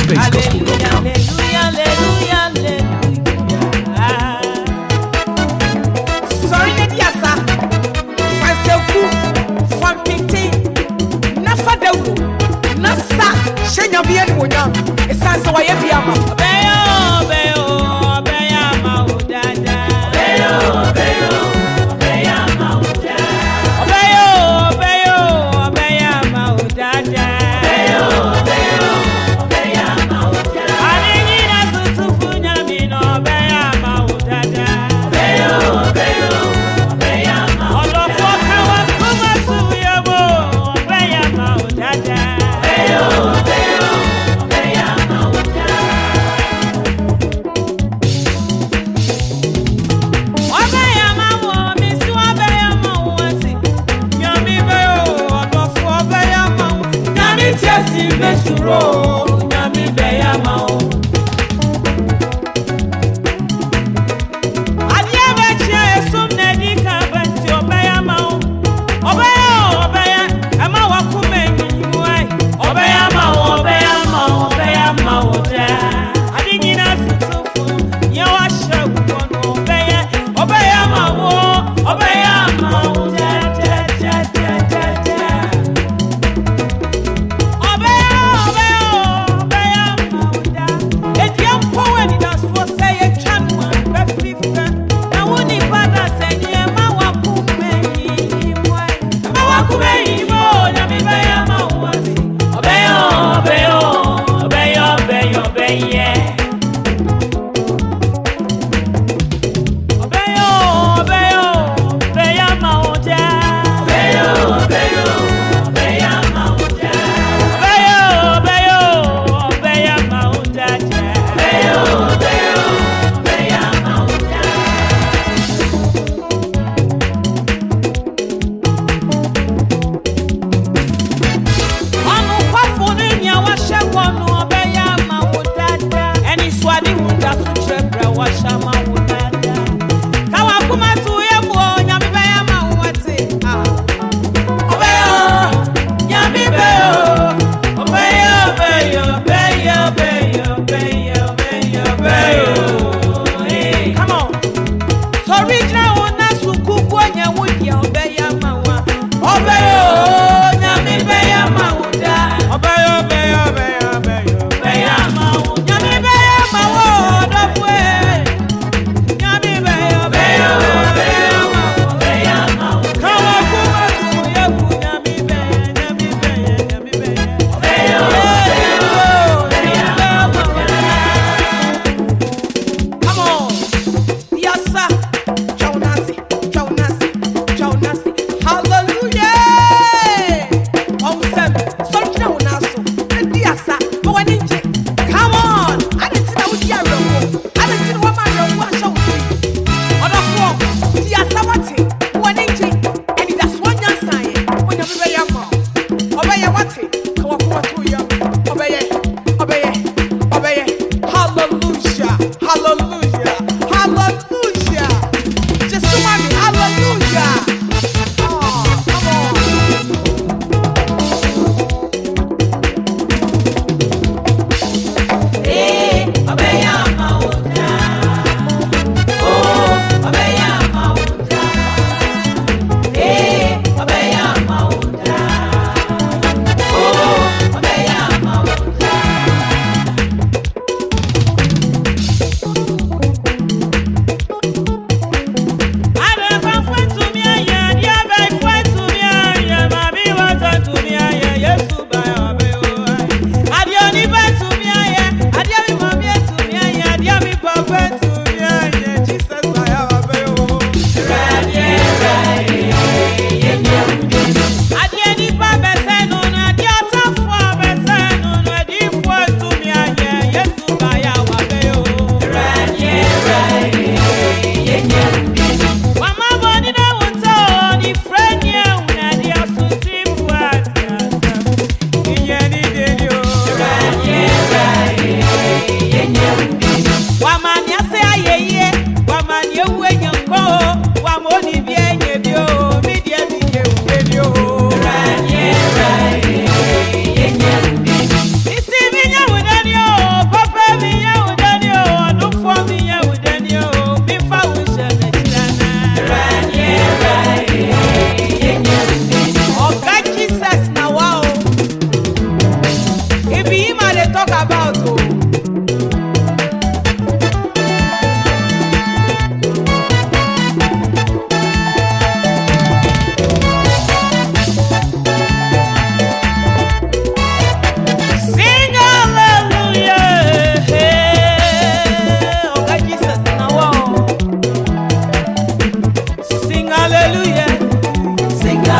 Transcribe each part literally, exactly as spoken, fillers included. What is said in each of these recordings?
space gospel dot com. Hallelujah, hallelujah, hallelujah. Sorry, Nediasa. Fanseku, Fampiti, Nafadewu, Nasa, Shenyabian Wonyam. It's Sansa Wayabiama. Beyo, Beyo, Beyama, Udada. Beyo, Beyo, Beyama, Udada. Beyo, Beyo, Beyama, Udada. Beyo, Beyo, Beyama, Udada. Adenina Sutufunya Mino, Beyama, Udada. Beyo, Beyo, Beyama, Olofoka Wakuma Suyabo, Beyama, Udada. Beyo, Beyo, Beyama, Udada. Obeyama wo, Miss Obeyama wasi. Nyami beyo, Olofo Obeyama wo. Nyami tiasi besuro, Nyami beyama wo. Adiye bechi esum nedika benti Obeyama wo. Obeya, Obeya, ema wakume nyimuai. Obeyama wo, Obeyama wo, Obeyama wo da. Adinyina situfu, nyewa shewu kono Obeya. Obeyama wo, Obeyama wo da, da, da, da, da, da. Obeya, Obeya,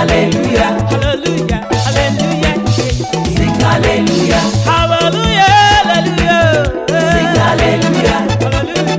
hallelujah, hallelujah, hallelujah, sing hallelujah, hallelujah, hallelujah, sing hallelujah, hallelujah,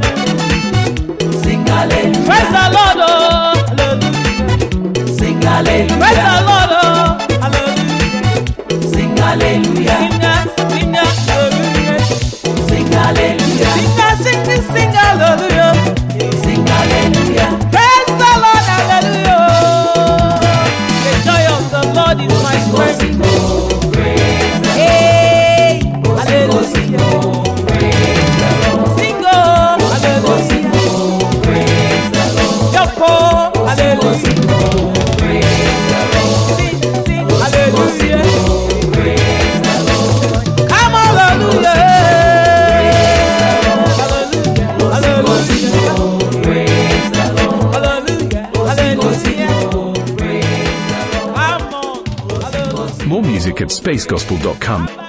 sing hallelujah, praise the Lord, oh, hallelujah, sing hallelujah, praise the Lord, oh, hallelujah, sing hallelujah, sing, sing, hallelujah, sing hallelujah, sing, sing, sing, hallelujah, sing hallelujah, praise the Lord, hallelujah, the joy of the Lord is my strength. sing oh, praise the Hey, Lord, hallelujah. sing oh, praise the Lord, Sing oh, sing hallelujah. oh, praise the Lord, Jump oh, hallelujah. sing oh, praise the Lord, Sing, sing, hallelujah. praise the Lord, Come on, hallelujah. Hallelujah, hallelujah. praise the Lord, Hallelujah, hallelujah. praise the Lord. Come on, hallelujah. More music at space gospel dot com.